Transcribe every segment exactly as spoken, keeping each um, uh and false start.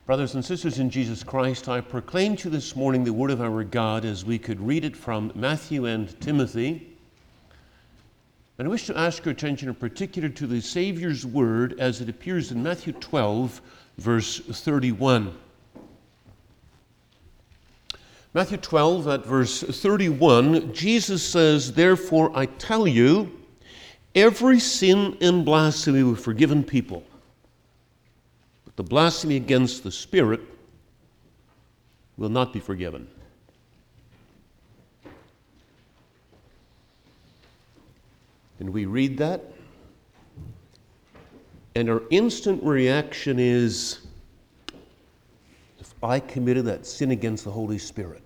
Brothers and sisters in Jesus Christ, I proclaim to you this morning the word of our God as we could read it from Matthew and Timothy. And I wish to ask your attention in particular to the Savior's word as it appears in Matthew twelve, verse thirty-one. Matthew twelve, at verse thirty-one, Jesus says, "Therefore I tell you, every sin and blasphemy were forgiven people. But the blasphemy against the Spirit will not be forgiven." And we read that, and our instant reaction is, if I committed that sin against the Holy Spirit.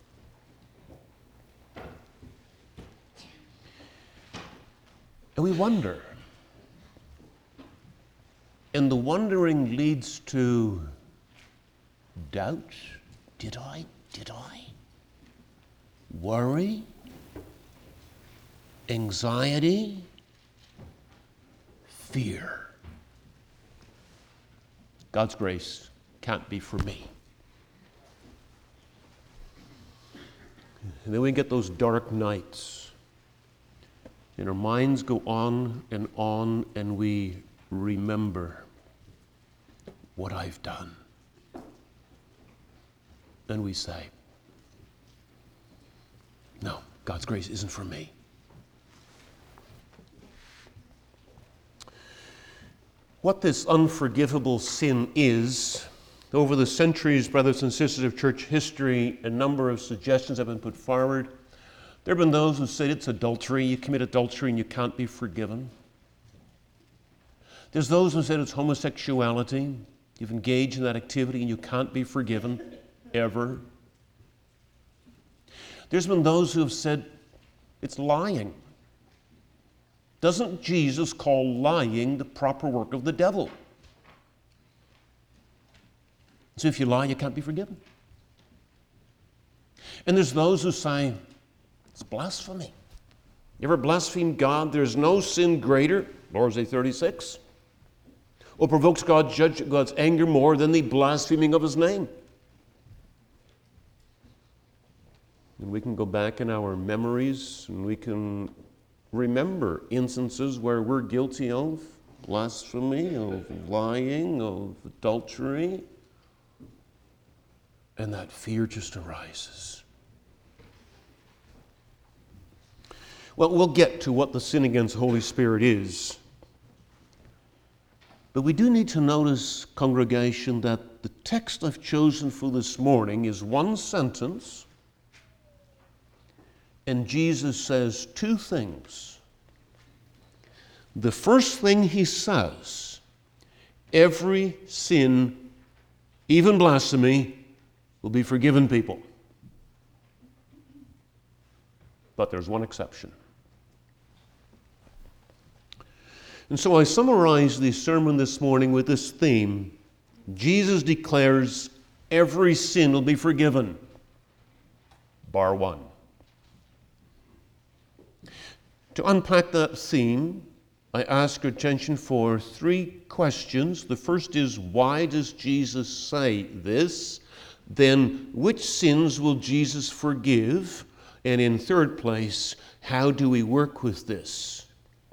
And we wonder. And the wondering leads to doubt. Did I? Did I? Worry? Anxiety? Fear. God's grace can't be for me. And then we get those dark nights, and our minds go on and on, and we remember what I've done. And we say, no, God's grace isn't for me. What this unforgivable sin is, over the centuries, brothers and sisters of church history, a number of suggestions have been put forward. There have been those who said it's adultery. You commit adultery and you can't be forgiven. There's those who said it's homosexuality. You've engaged in that activity and you can't be forgiven, ever. There's been those who have said it's lying. Doesn't Jesus call lying the proper work of the devil? So if you lie, you can't be forgiven. And there's those who say it's blasphemy. You ever blaspheme God? There's no sin greater, Lord's Day thirty-six, or provokes God's, judge, God's anger more than the blaspheming of His name. And we can go back in our memories and we can remember instances where we're guilty of blasphemy, of lying, of adultery, and that fear just arises. Well, we'll get to what the sin against the Holy Spirit is. But we do need to notice, congregation, that the text I've chosen for this morning is one sentence, and Jesus says two things. The first thing He says, every sin, even blasphemy, will be forgiven people. But there's one exception. And so I summarize the sermon this morning with this theme. Jesus declares every sin will be forgiven, bar one. To unpack that theme, I ask your attention for three questions. The first is, why does Jesus say this? Then, which sins will Jesus forgive? And in third place, how do we work with this?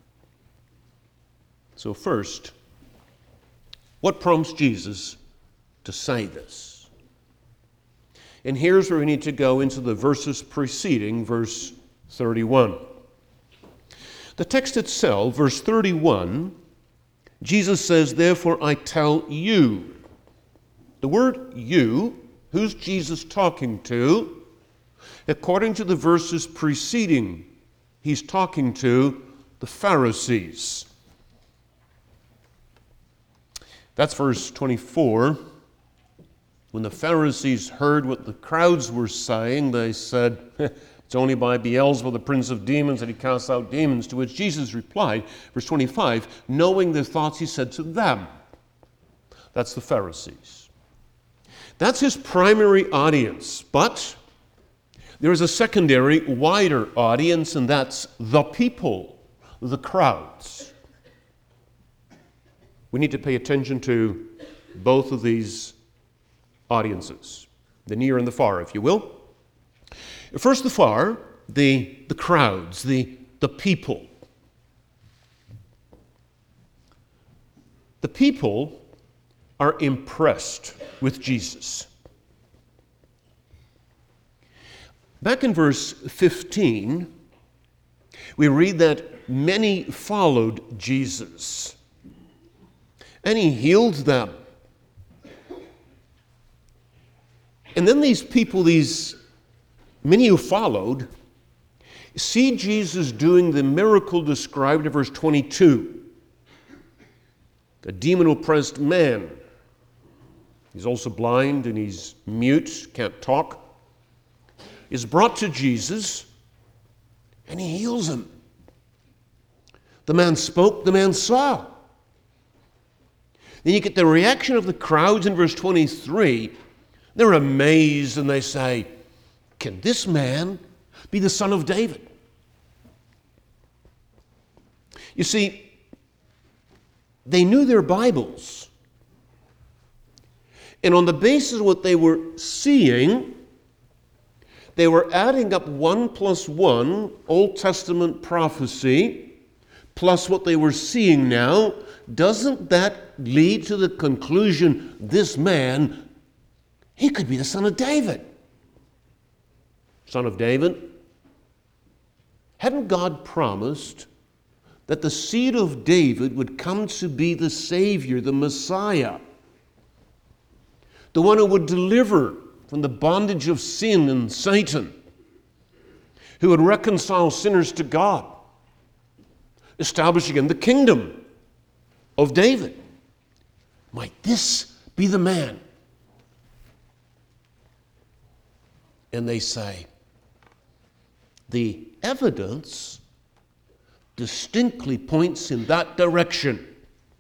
So first, what prompts Jesus to say this? And here's where we need to go into the verses preceding verse thirty-one. The text itself, verse thirty-one, Jesus says, "Therefore I tell you." The word "you," who's Jesus talking to? According to the verses preceding, He's talking to the Pharisees. That's verse twenty-four. When the Pharisees heard what the crowds were saying, they said, "It's only by Beelzebub, the prince of demons, that he casts out demons." To which Jesus replied, verse twenty-five, knowing their thoughts, He said to them. That's the Pharisees. That's His primary audience. But there is a secondary, wider audience, and that's the people, the crowds. We need to pay attention to both of these audiences, the near and the far, if you will. First, the far, the, the crowds, the, the people. The people are impressed with Jesus. Back in verse fifteen, we read that many followed Jesus, and he healed them. And then these people, these many who followed, see Jesus doing the miracle described in verse twenty-two. A demon-oppressed man. He's also blind and he's mute, can't talk. Is brought to Jesus and he heals him. The man spoke, the man saw. Then you get the reaction of the crowds in verse twenty-three. They're amazed and they say, "Can this man be the son of David?" You see, they knew their Bibles. And on the basis of what they were seeing, they were adding up one plus one, Old Testament prophecy, plus what they were seeing now. Doesn't that lead to the conclusion, this man, he could be the son of David? Son of David? Hadn't God promised that the seed of David would come to be the Savior, the Messiah, the one who would deliver from the bondage of sin and Satan, who would reconcile sinners to God, establish again the kingdom of David? Might this be the man? And they say, the evidence distinctly points in that direction.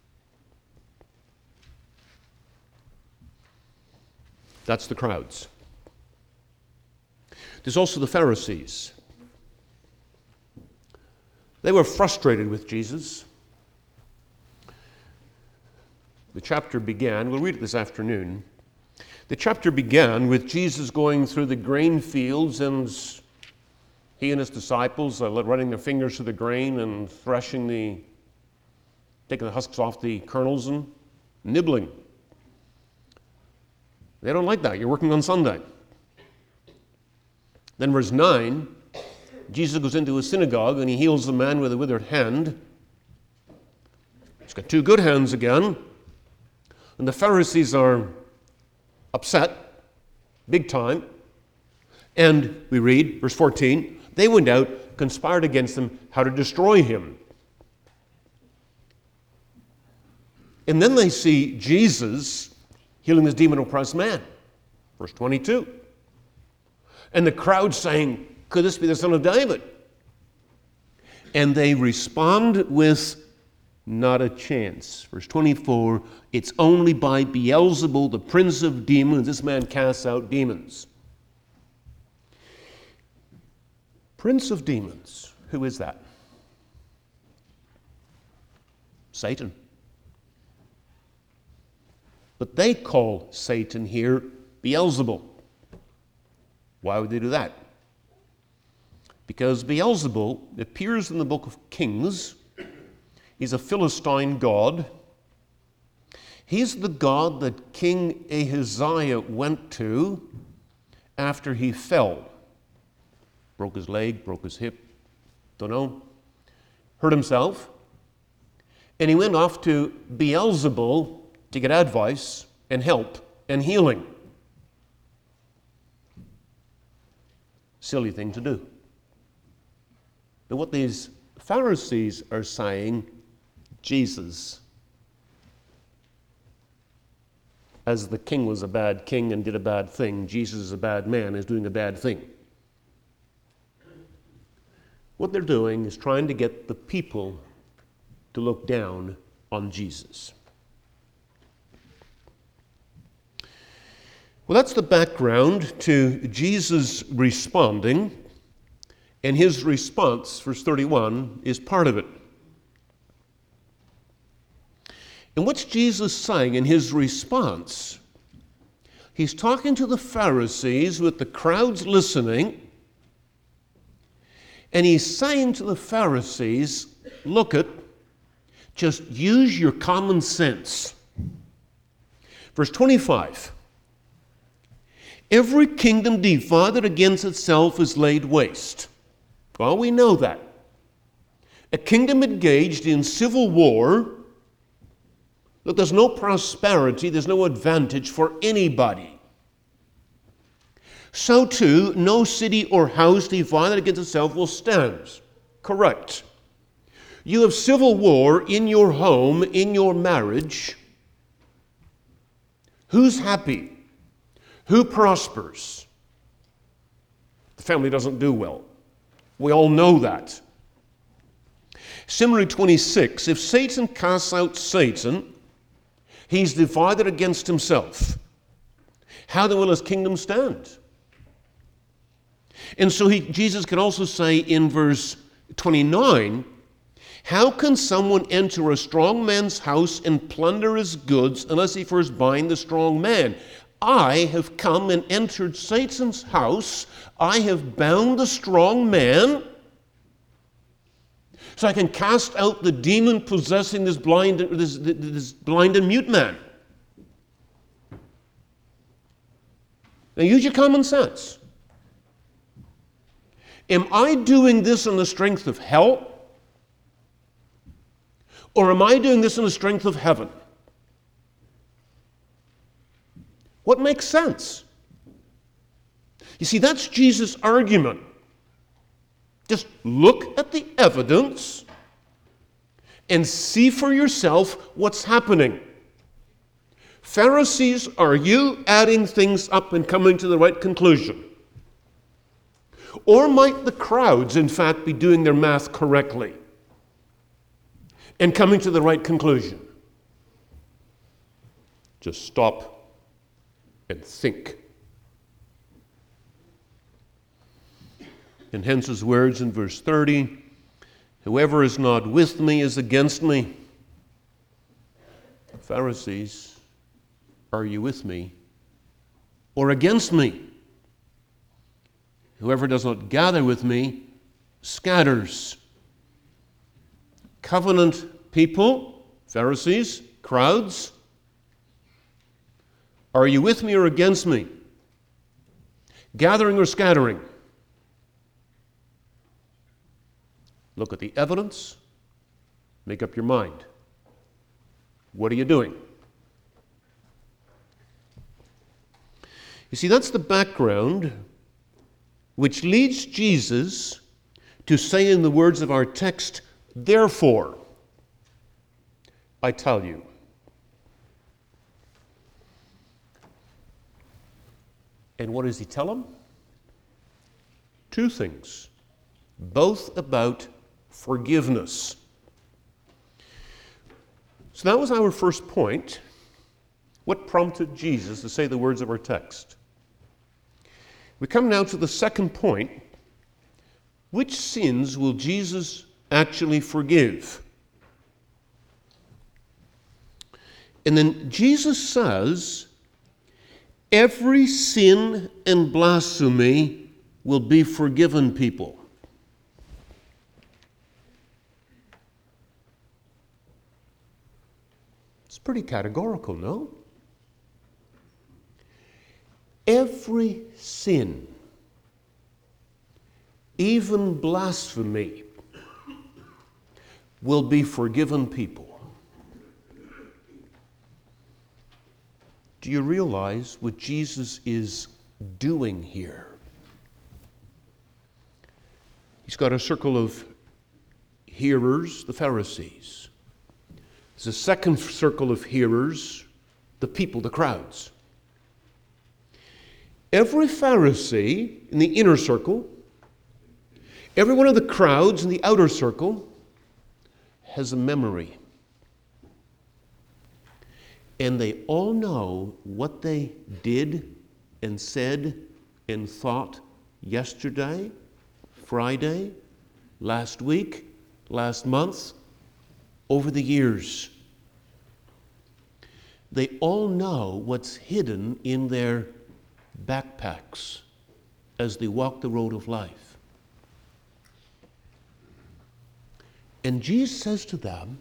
That's the crowds. There's also the Pharisees. They were frustrated with Jesus. The chapter began, we'll read it this afternoon. The chapter began with Jesus going through the grain fields, and he and his disciples are running their fingers through the grain and threshing the, taking the husks off the kernels and nibbling. They don't like that. You're working on Sunday. Then verse nine, Jesus goes into a synagogue and he heals the man with a withered hand. He's got two good hands again. And the Pharisees are upset, big time. And we read, verse fourteen, they went out, conspired against him, how to destroy him. And then they see Jesus healing this demon-oppressed man. Verse twenty-two. And the crowd saying, could this be the son of David? And they respond with, not a chance. Verse twenty-four, it's only by Beelzebul, the prince of demons, this man casts out demons. Prince of demons, who is that? Satan. But they call Satan here Beelzebul. Why would they do that? Because Beelzebul appears in the book of Kings. He's a Philistine god. He's the god that King Ahaziah went to after he fell. Broke his leg, broke his hip, don't know. Hurt himself. And he went off to Beelzebul to get advice and help and healing. Silly thing to do. But what these Pharisees are saying, Jesus, as the king was a bad king and did a bad thing, Jesus is a bad man, is doing a bad thing. What they're doing is trying to get the people to look down on Jesus. Well, that's the background to Jesus responding, and his response, verse thirty-one, is part of it. And what's Jesus saying in his response? He's talking to the Pharisees with the crowds listening, and he's saying to the Pharisees, look it, just use your common sense. Verse twenty-five, every kingdom divided against itself is laid waste. Well, we know that. A kingdom engaged in civil war, look, there's no prosperity, there's no advantage for anybody. So too, no city or house divided against itself will stand. Correct. You have civil war in your home, in your marriage. Who's happy? Who prospers? The family doesn't do well. We all know that. Similarly, twenty-six, if Satan casts out Satan, he's divided against himself. How then will his kingdom stand? And so he, Jesus can also say in verse twenty-nine, how can someone enter a strong man's house and plunder his goods unless he first bind the strong man? I have come and entered Satan's house. I have bound the strong man, so I can cast out the demon possessing this blind, this, this blind and mute man. Now use your common sense. Am I doing this on the strength of hell? Or am I doing this on the strength of heaven? What makes sense? You see, that's Jesus' argument. Just look at the evidence and see for yourself what's happening. Pharisees, are you adding things up and coming to the right conclusion? Or might the crowds, in fact, be doing their math correctly and coming to the right conclusion? Just stop and think. And hence his words in verse thirty, whoever is not with me is against me. Pharisees, are you with me or against me? Whoever does not gather with me scatters. Covenant people, Pharisees, crowds, are you with me or against me? Gathering or scattering? Look at the evidence. Make up your mind. What are you doing? You see, that's the background which leads Jesus to say in the words of our text, therefore, I tell you. And what does he tell them? Two things, both about forgiveness. So that was our first point. What prompted Jesus to say the words of our text? We come now to the second point. Which sins will Jesus actually forgive? And then Jesus says, every sin and blasphemy will be forgiven people. It's pretty categorical, no? Every sin, even blasphemy, will be forgiven people. Do you realize what Jesus is doing here? He's got a circle of hearers, the Pharisees. There's a second circle of hearers, the people, the crowds. Every Pharisee in the inner circle, every one of the crowds in the outer circle has a memory. And they all know what they did and said and thought yesterday, Friday, last week, last month, over the years. they all know what's hidden in their backpacks as they walk the road of life. And Jesus says to them,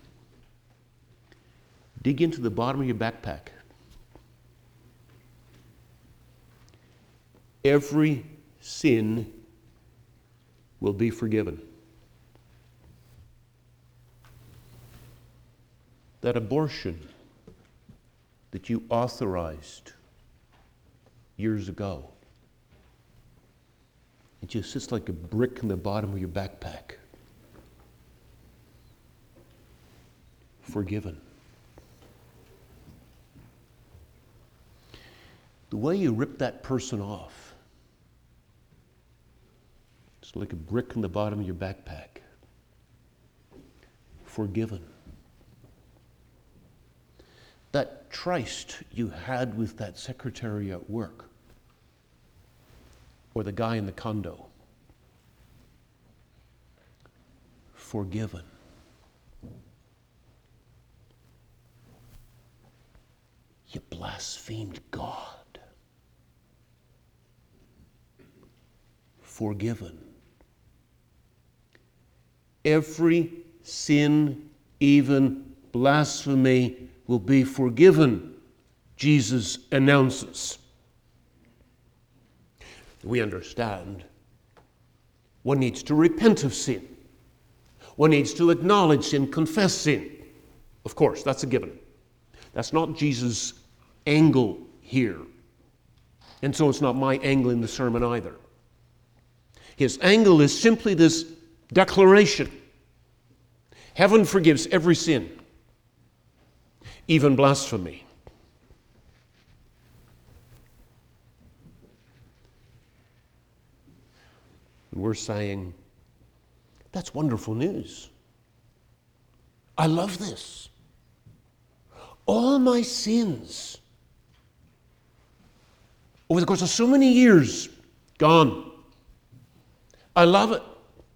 dig into the bottom of your backpack. Every sin will be forgiven. That abortion that you authorized years ago, it just sits like a brick in the bottom of your backpack. Forgiven. The way you rip that person off, it's like a brick in the bottom of your backpack. Forgiven. That tryst you had with that secretary at work, or the guy in the condo. Forgiven. You blasphemed God. Forgiven. Every sin, even blasphemy, will be forgiven, Jesus announces. We understand one needs to repent of sin. One needs to acknowledge sin, confess sin. Of course, that's a given. That's not Jesus' angle here. And so it's not my angle in the sermon either. His angle is simply this declaration. Heaven forgives every sin, even blasphemy. And we're saying, that's wonderful news. I love this. All my sins, over the course of so many years, gone. I love it.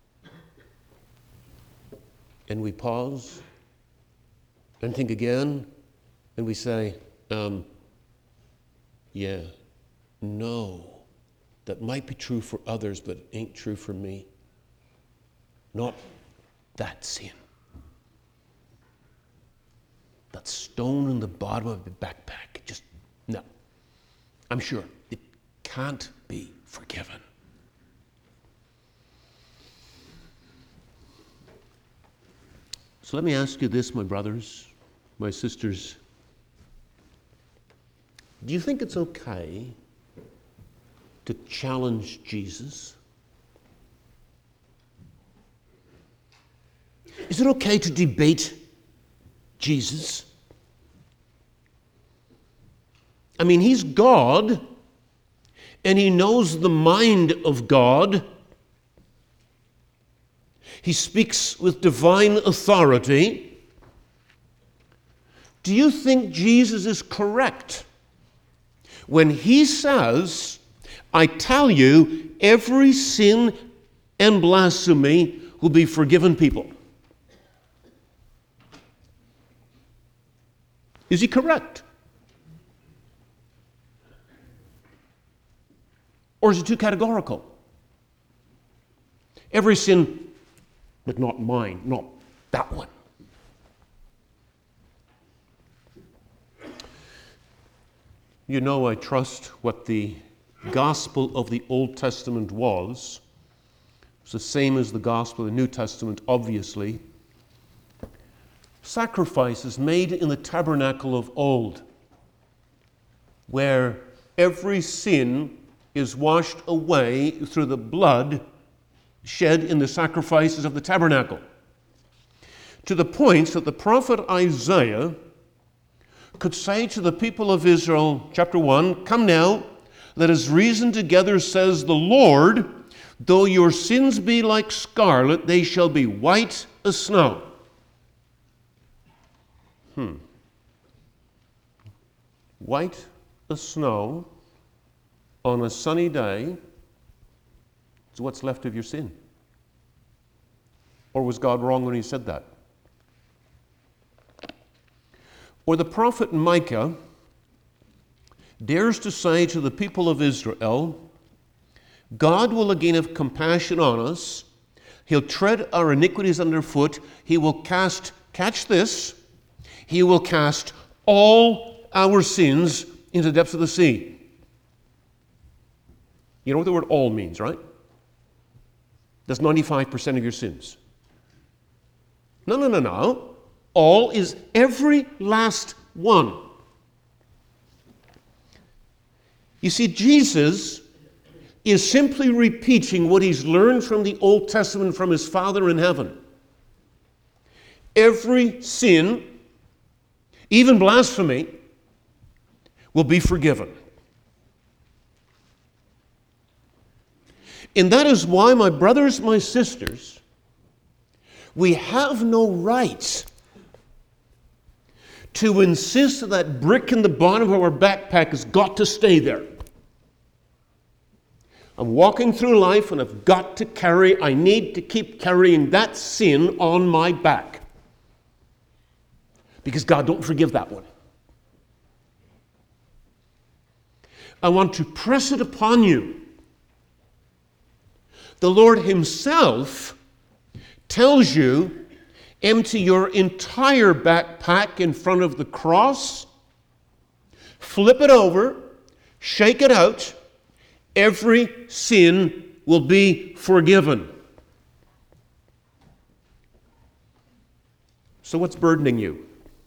And we pause and think again, and we say, um, yeah, no, that might be true for others, but it ain't true for me. Not that sin. That stone in the bottom of the backpack. Just, no. I'm sure it can't be forgiven. So let me ask you this, my brothers, my sisters. Do you think it's okay to challenge Jesus? Is it okay to debate Jesus? I mean, he's God, and he knows the mind of God. He speaks with divine authority. Do you think Jesus is correct when he says, I tell you, every sin and blasphemy will be forgiven people? Is he correct? Or is he too categorical? Every sin, but not mine, not that one. You know, I trust what the gospel of the Old Testament was. It's the same as the gospel of the New Testament, obviously. Sacrifices made in the tabernacle of old, where every sin is washed away through the blood shed in the sacrifices of the tabernacle, to the point that the prophet Isaiah could say to the people of Israel, chapter one, come now, let us reason together, says the Lord, though your sins be like scarlet, they shall be white as snow. Hmm. White as snow on a sunny day is what's left of your sin. Or was God wrong when he said that? where the prophet Micah dares to say to the people of Israel, God will again have compassion on us. He'll tread our iniquities underfoot. He will cast, catch this, he will cast all our sins into the depths of the sea. You know what the word all means, right? That's ninety-five percent of your sins. No, no, no, no. All is every last one. You see, Jesus is simply repeating what he's learned from the Old Testament from his Father in heaven. Every sin, even blasphemy, will be forgiven. And that is why, my brothers, my sisters, we have no right to insist that that brick in the bottom of our backpack has got to stay there. I'm walking through life and I've got to carry, I need to keep carrying that sin on my back. Because God don't forgive that one. I want to press it upon you. The Lord himself tells you, empty your entire backpack in front of the cross, flip it over, shake it out, every sin will be forgiven. So what's burdening you?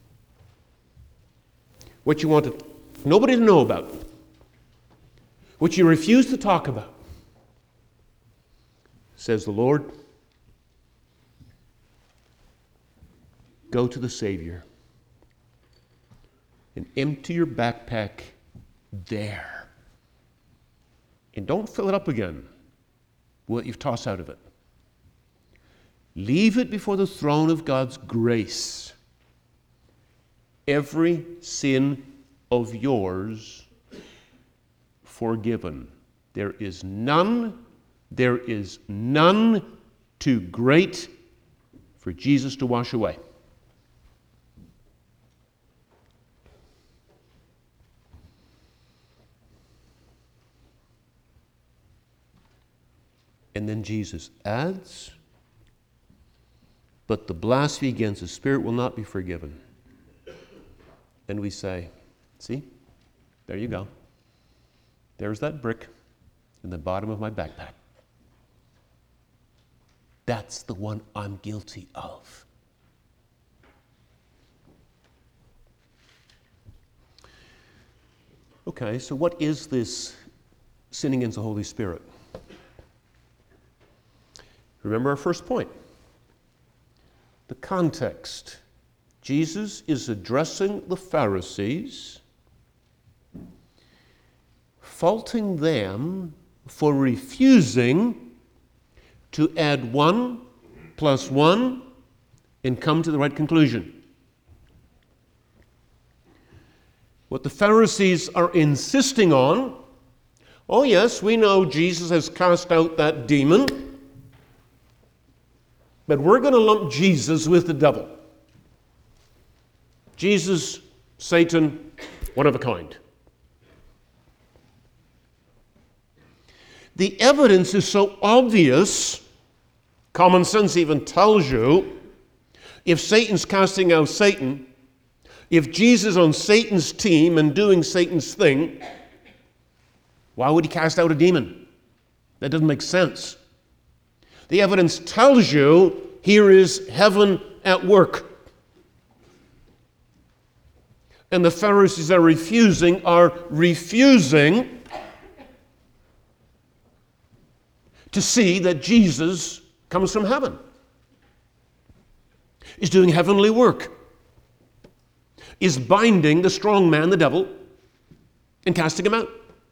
What you want to, nobody to know about? What you refuse to talk about? Says the Lord, go to the Savior and empty your backpack there. And don't fill it up again with what you've tossed out of it. Leave it before the throne of God's grace. Every sin of yours forgiven. There is none, there is none too great for Jesus to wash away. And then Jesus adds, but the blasphemy against the Spirit will not be forgiven. And we say, see, there you go. There's that brick in the bottom of my backpack. That's the one I'm guilty of. Okay, so what is this sinning against the Holy Spirit? Remember our first point. The context. Jesus is addressing the Pharisees, faulting them for refusing to add one plus one and come to the right conclusion. What the Pharisees are insisting on, oh yes, we know Jesus has cast out that demon, but we're going to lump Jesus with the devil. Jesus, Satan, one of a kind. The evidence is so obvious, common sense even tells you, if Satan's casting out Satan, if Jesus is on Satan's team and doing Satan's thing, why would he cast out a demon? That doesn't make sense. The evidence tells you here is heaven at work. And the Pharisees are refusing, are refusing to see that Jesus comes from heaven, is doing heavenly work, is binding the strong man, the devil, and casting him out.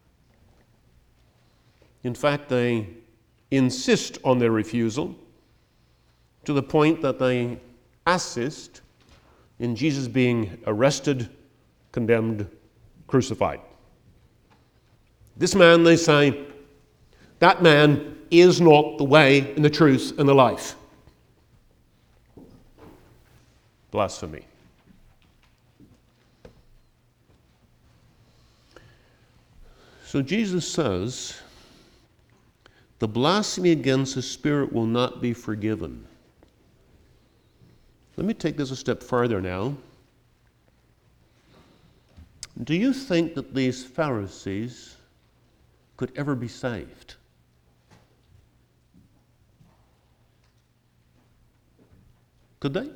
In fact, they insist on their refusal to the point that they assist in Jesus being arrested, condemned, crucified. This man, they say, that man is not the way and the truth and the life. Blasphemy. So Jesus says, the blasphemy against the Spirit will not be forgiven. Let me take this a step further now. Do you think that these Pharisees could ever be saved? Could they?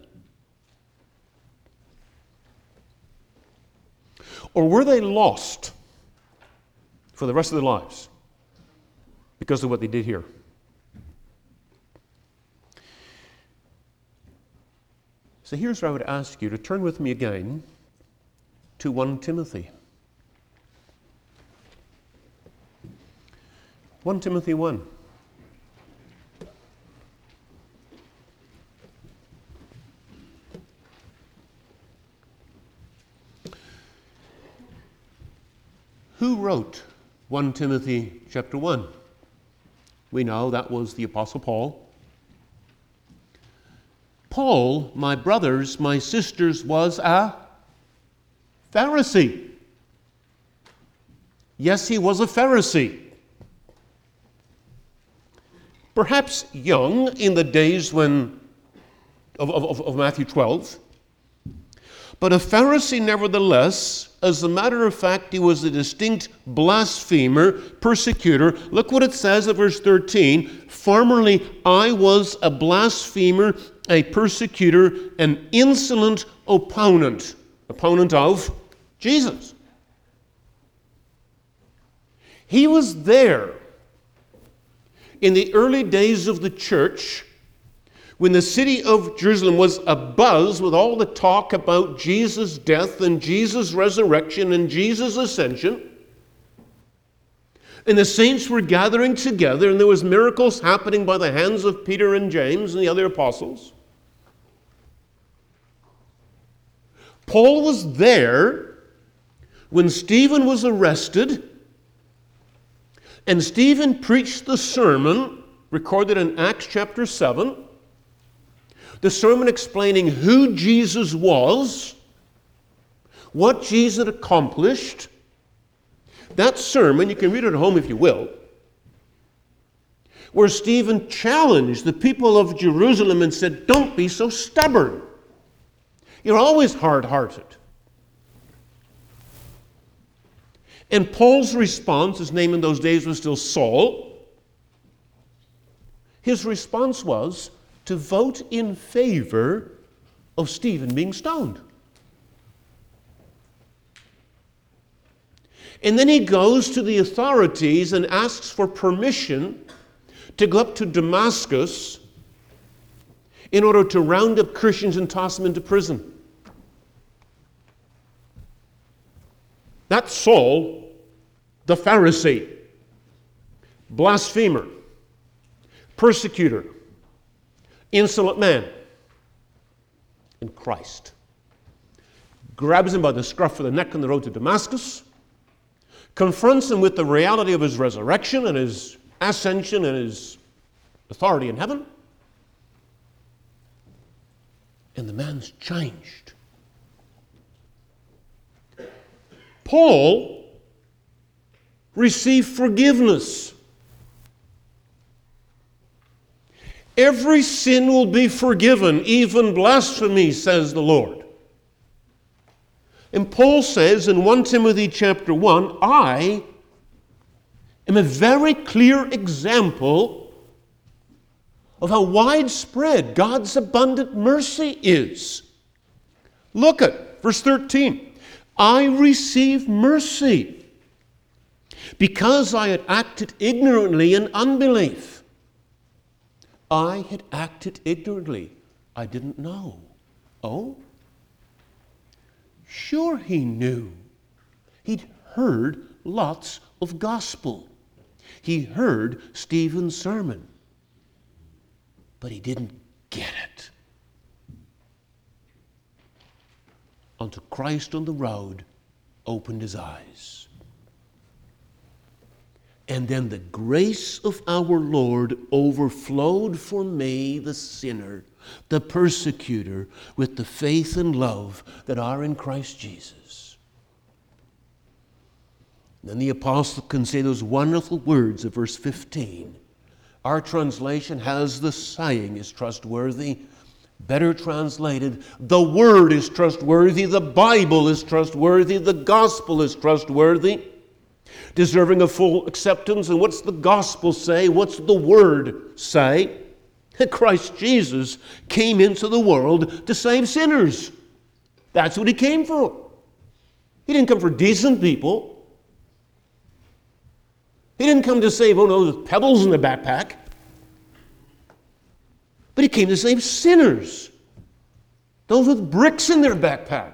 Or were they lost for the rest of their lives because of what they did here? So here's where I would ask you to turn with me again to First Timothy. First Timothy one. Who wrote First Timothy chapter one? We know that was the Apostle Paul. Paul, my brothers, my sisters, was a Pharisee. Yes, he was a Pharisee. Perhaps young in the days when of, of, of Matthew twelve. But a Pharisee nevertheless. As a matter of fact, he was a distinct blasphemer, persecutor. Look what it says at verse thirteen. Formerly I was a blasphemer, a persecutor, an insolent opponent. Opponent of Jesus. He was there in the early days of the church, when the city of Jerusalem was abuzz with all the talk about Jesus' death and Jesus' resurrection and Jesus' ascension, and the saints were gathering together, and there was miracles happening by the hands of Peter and James and the other apostles. Paul was there when Stephen was arrested, and Stephen preached the sermon recorded in Acts chapter seven. The sermon explaining who Jesus was, what Jesus accomplished. That sermon, you can read it at home if you will, where Stephen challenged the people of Jerusalem and said, don't be so stubborn. You're always hard-hearted. And Paul's response, his name in those days was still Saul, his response was to vote in favor of Stephen being stoned. And then he goes to the authorities and asks for permission to go up to Damascus in order to round up Christians and toss them into prison. That's Saul, the Pharisee, blasphemer, persecutor, insolent man. And Christ grabs him by the scruff of the neck on the road to Damascus, confronts him with the reality of his resurrection and his ascension and his authority in heaven. And the man's changed. Paul received forgiveness. Every sin will be forgiven, even blasphemy, says the Lord. And Paul says in First Timothy chapter one, I am a very clear example of how widespread God's abundant mercy is. Look at verse thirteen. I received mercy because I had acted ignorantly in unbelief. I had acted ignorantly. I didn't know. Oh? Sure he knew. He'd heard lots of gospel. He heard Stephen's sermon. But he didn't get it. Until Christ on the road opened his eyes. And then the grace of our Lord overflowed for me, the sinner, the persecutor, with the faith and love that are in Christ Jesus. Then the apostle can say those wonderful words of verse fifteen. Our translation has the saying is trustworthy. Better translated, the Word is trustworthy, the Bible is trustworthy, the Gospel is trustworthy, deserving of full acceptance. And what's the Gospel say? What's the Word say? That Christ Jesus came into the world to save sinners. That's what He came for. He didn't come for decent people. He didn't come to save, oh no, with pebbles in the backpack. But He came to save sinners, those with bricks in their backpack.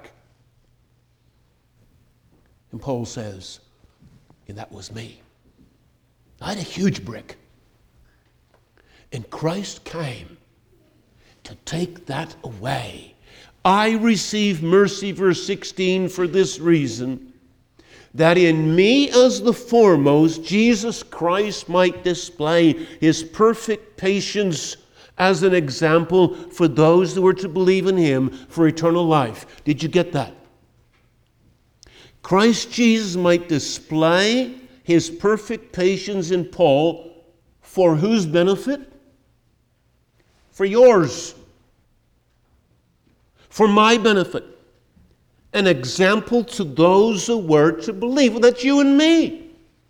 And Paul says, and that was me. I had a huge brick. And Christ came to take that away. I receive mercy, verse sixteen, for this reason, that in me as the foremost, Jesus Christ might display His perfect patience as an example for those who were to believe in Him for eternal life. Did you get that? Christ Jesus might display His perfect patience in Paul for whose benefit? For yours. For my benefit. An example to those who were to believe. Well, that's you and me.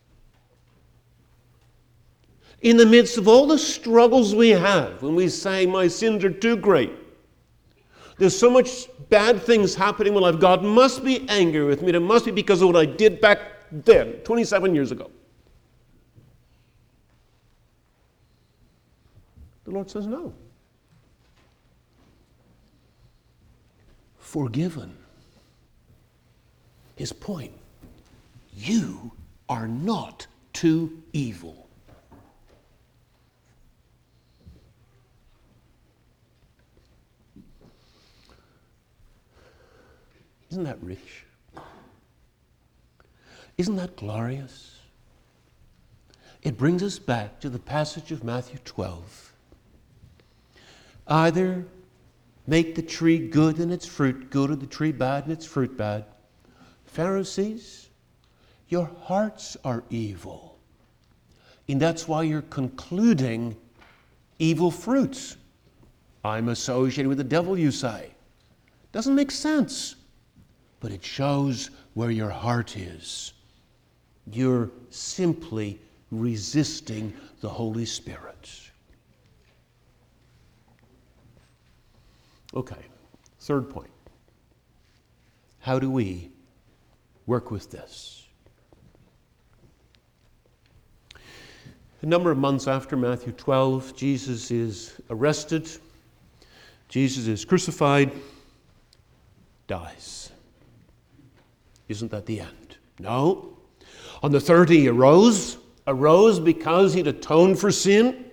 In the midst of all the struggles we have, when we say, my sins are too great, there's so much bad things happening in my life, God must be angry with me. It must be because of what I did back then, twenty-seven years ago. The Lord says no. Forgiven. His point, you are not too evil. Isn't that rich? Isn't that glorious? It brings us back to the passage of Matthew twelve. Either make the tree good and its fruit good, or the tree bad and its fruit bad. Pharisees, your hearts are evil. And that's why you're concluding evil fruits. I'm associated with the devil, you say. Doesn't make sense. But it shows where your heart is. You're simply resisting the Holy Spirit. Okay, third point. How do we work with this? A number of months after Matthew twelve, Jesus is arrested. Jesus is crucified, dies. Isn't that the end? No. On the third he arose, arose because he'd atoned for sin,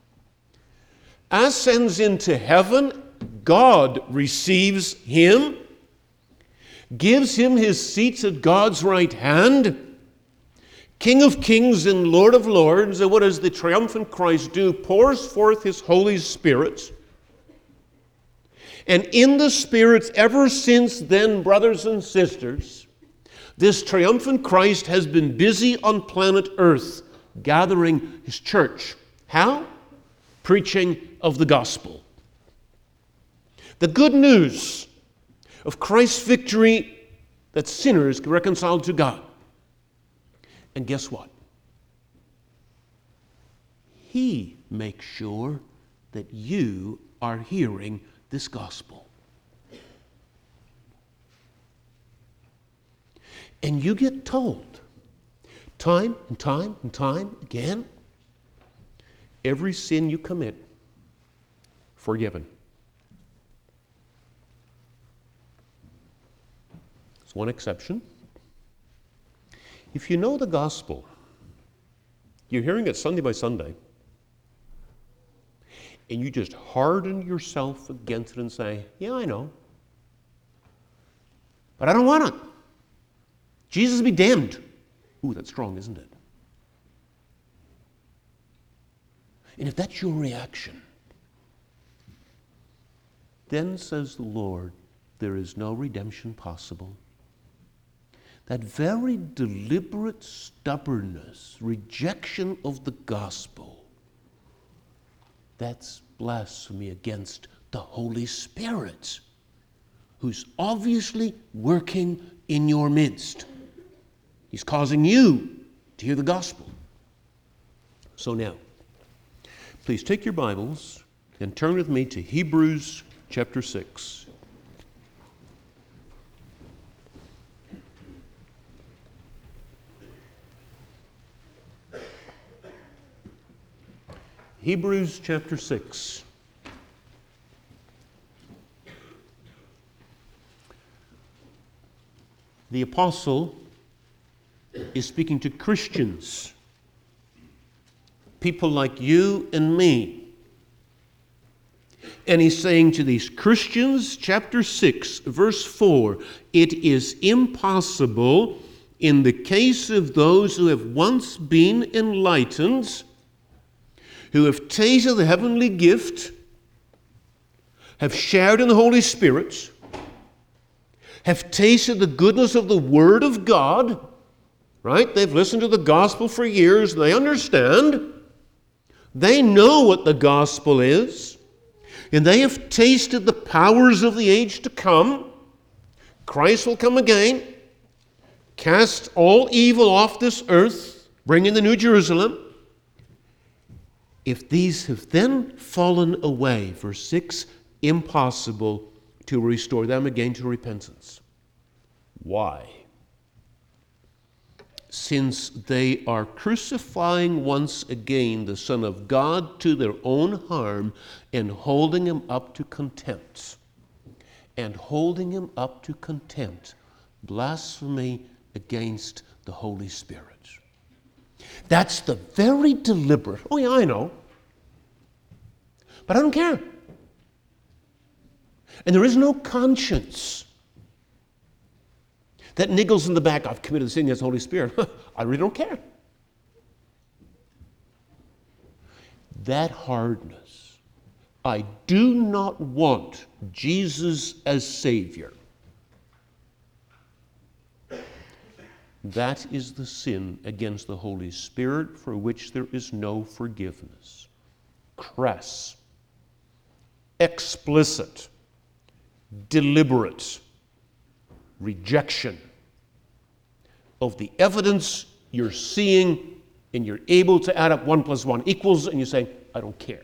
ascends into heaven. God receives him, gives him his seat at God's right hand, King of kings and Lord of lords. And what does the triumphant Christ do? Pours forth his Holy Spirit. And in the Spirit, ever since then, brothers and sisters, this triumphant Christ has been busy on planet Earth gathering his church. How? Preaching of the gospel. The good news of Christ's victory that sinners can reconcile to God. And guess what? He makes sure that you are hearing this gospel. And you get told time and time and time again, every sin you commit, forgiven. There's one exception. If you know the gospel, you're hearing it Sunday by Sunday, and you just harden yourself against it and say, yeah, I know, but I don't want it. Jesus be damned. Ooh, that's strong, isn't it? And if that's your reaction, then says the Lord, there is no redemption possible. that very deliberate stubbornness, rejection of the gospel, that's blasphemy against the Holy Spirit, who's obviously working in your midst. He's causing you to hear the gospel. So now, please take your Bibles and turn with me to Hebrews chapter six. Hebrews chapter six. The apostle is speaking to Christians, people like you and me. And he's saying to these Christians, chapter six, verse four, it is impossible in the case of those who have once been enlightened, who have tasted the heavenly gift, have shared in the Holy Spirit, have tasted the goodness of the Word of God, right? They've listened to the gospel for years, they understand. They know what the gospel is, and they have tasted the powers of the age to come. Christ will come again, cast all evil off this earth, bring in the New Jerusalem. If these have then fallen away, verse six, impossible to restore them again to repentance. Why? Since they are crucifying once again the Son of God to their own harm and holding him up to contempt. And holding him up to contempt. Blasphemy against the Holy Spirit. That's the very deliberate, oh yeah, I know. But I don't care. And there is no conscience that niggles in the back, I've committed a sin against the Holy Spirit. I really don't care. That hardness, I do not want Jesus as Savior. That is the sin against the Holy Spirit for which there is no forgiveness. Crass, explicit, deliberate rejection of the evidence you're seeing, and you're able to add up one plus one equals, and you say, I don't care.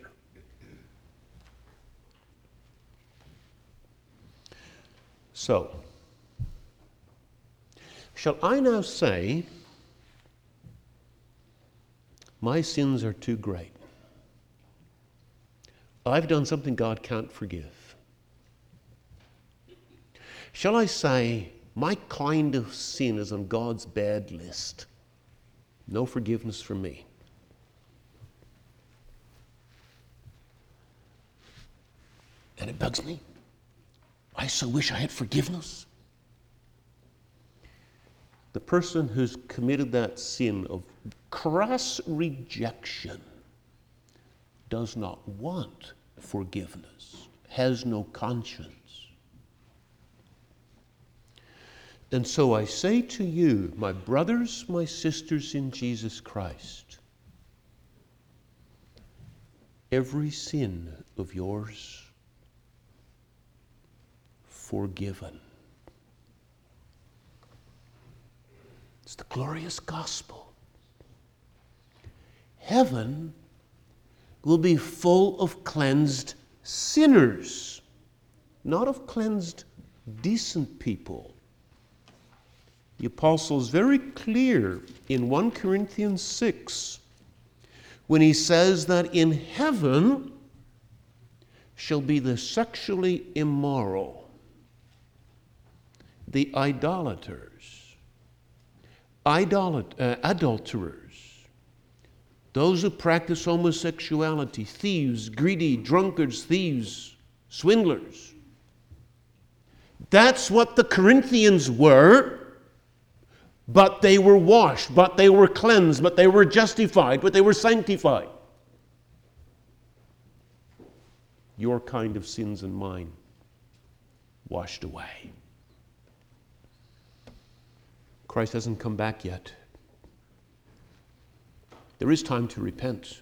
So, shall I now say, my sins are too great. I've done something God can't forgive. Shall I say, my kind of sin is on God's bad list. No forgiveness for me. And it bugs me. I so wish I had forgiveness. The person who's committed that sin of crass rejection does not want forgiveness, has no conscience. And so I say to you, my brothers, my sisters in Jesus Christ, every sin of yours forgiven. It's the glorious gospel. Heaven will be full of cleansed sinners, not of cleansed decent people. The apostle is very clear in First Corinthians six when he says that in heaven shall be the sexually immoral, the idolaters, idolat- uh, adulterers, those who practice homosexuality, thieves, greedy, drunkards, thieves, swindlers. That's what the Corinthians were. But they were washed, but they were cleansed, but they were justified, but they were sanctified. Your kind of sins and mine washed away. Christ hasn't come back yet. There is time to repent,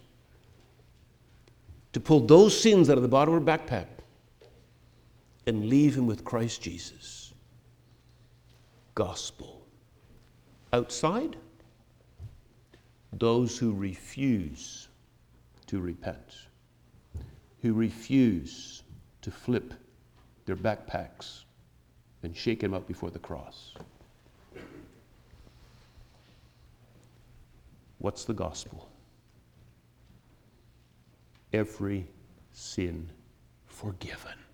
to pull those sins out of the bottom of our backpack and leave him with Christ Jesus. Gospel. Outside, those who refuse to repent, who refuse to flip their backpacks and shake him out before the cross. What's the gospel? Every sin forgiven.